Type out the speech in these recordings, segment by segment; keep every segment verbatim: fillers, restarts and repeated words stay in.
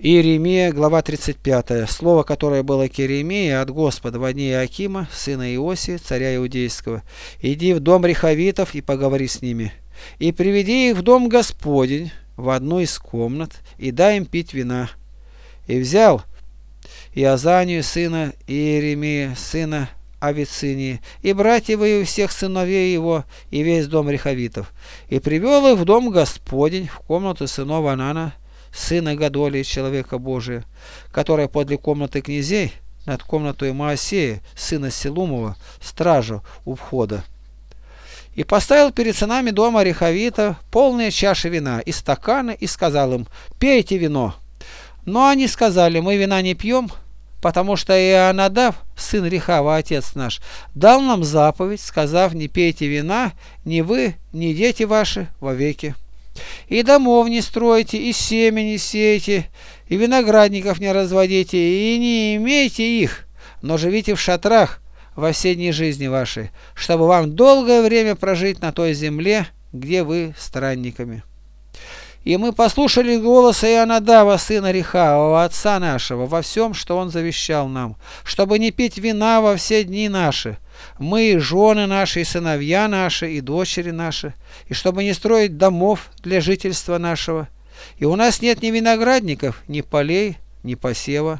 Иеремия, глава тридцать пятая. Слово, которое было к Иеремии от Господа во дни Иоакима, сына Иосии, царя Иудейского. «Иди в дом рехавитов и поговори с ними, и приведи их в дом Господень, в одну из комнат, и дай им пить вина». И взял Иозанию, сына Иеремии, сына Авицинии, и братьев и всех сыновей его, и весь дом рехавитов, и привел их в дом Господень, в комнату сынов Анана, сына Гадолии, человека Божия, которая подле комнаты князей, над комнатой Моосея, сына Селумова, стражу у входа. И поставил перед сынами дома рехавита полные чаши вина и стаканы, и сказал им: «Пейте вино». Но они сказали: «Мы вина не пьем, потому что Ионадав, сын Рехава, отец наш, дал нам заповедь, сказав: не пейте вина, ни вы, ни дети ваши вовеки. И домов не стройте, и семя не сейте, и виноградников не разводите, и не имейте их, но живите в шатрах во все дни жизни вашей, чтобы вам долгое время прожить на той земле, где вы странниками». И мы послушали голоса Ионадава, сына Рехава, отца нашего, во всем, что он завещал нам, чтобы не пить вина во все дни наши, мы, и жены наши, и сыновья наши, и дочери наши, и чтобы не строить домов для жительства нашего. И у нас нет ни виноградников, ни полей, ни посева,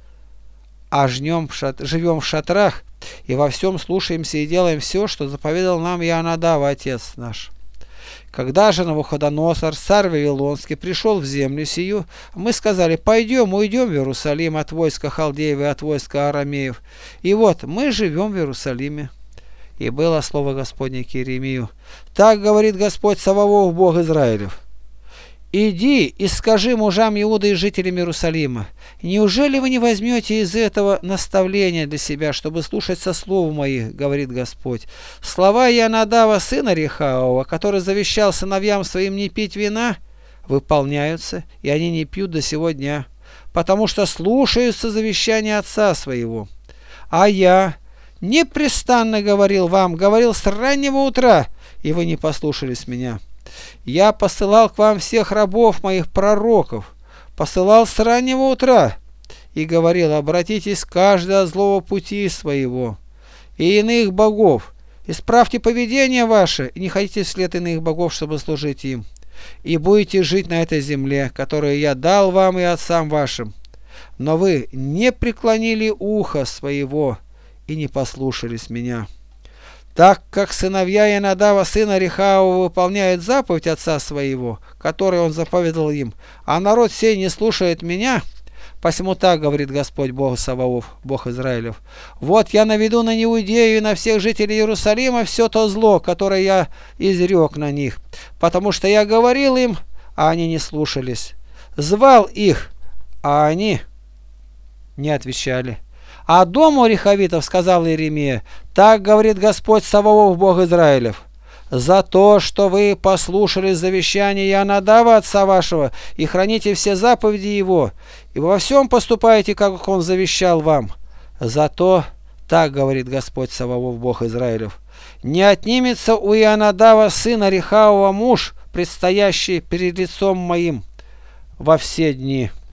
а жнем в шат... живем в шатрах, и во всем слушаемся и делаем все, что заповедал нам Ионадав, отец наш. Когда же Навуходоносор, царь Вавилонский, пришел в землю сию, мы сказали: пойдем, уйдем в Иерусалим от войска халдеев и от войска арамеев. И вот мы живем в Иерусалиме. И было слово Господне к Иеремию: так говорит Господь Саваоф, Бог Израилев: иди и скажи мужам Иуды и жителям Иерусалима: неужели вы не возьмете из этого наставления для себя, чтобы слушать со слов моих, говорит Господь? Слова Ионадава, сына Рехаова, который завещал сыновьям своим не пить вина, выполняются, и они не пьют до сего дня, потому что слушаются завещания отца своего. А я непрестанно говорил вам, говорил с раннего утра, и вы не послушались меня. Я посылал к вам всех рабов моих пророков, посылал с раннего утра, и говорил: обратитесь каждый от злого пути своего и иных богов, исправьте поведение ваше, и не ходите вслед иных богов, чтобы служить им, и будете жить на этой земле, которую я дал вам и отцам вашим. Но вы не преклонили ухо своего и не послушались меня. Так как сыновья Ионадава, сына Рехава, выполняют заповедь отца своего, которую он заповедал им, а народ сей не слушает меня, посему так говорит Господь Бог Саваоф, Бог Израилев: вот я наведу на Иудею и на всех жителей Иерусалима все то зло, которое я изрек на них, потому что я говорил им, а они не слушались, звал их, а они не отвечали. А дому рехавитов сказал Иеремия: так говорит Господь Саваоф, Бог Израилев: за то, что вы послушали завещание Ионадава, отца вашего, и храните все заповеди его, и во всем поступаете, как он завещал вам, за то, так говорит Господь Саваоф, Бог Израилев, не отнимется у Ионадава, сына Рехавова, муж, предстоящий перед лицом моим во все дни.